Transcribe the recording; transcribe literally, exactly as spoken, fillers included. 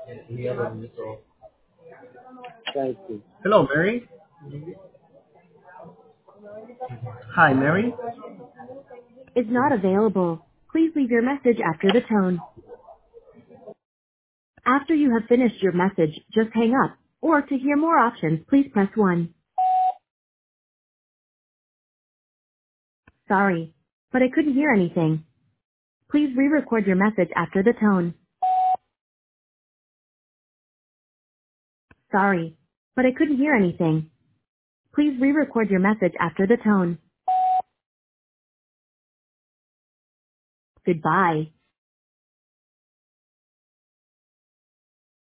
Thank you. Hello, Mary. Hi, Mary. Is not available. Please leave your message after the tone. After you have finished your message, just hang up. Or to hear more options, please press one. Sorry, but I couldn't hear anything. Please re-record your message after the tone. Sorry, but I couldn't hear anything. Please re-record your message after the tone. Goodbye.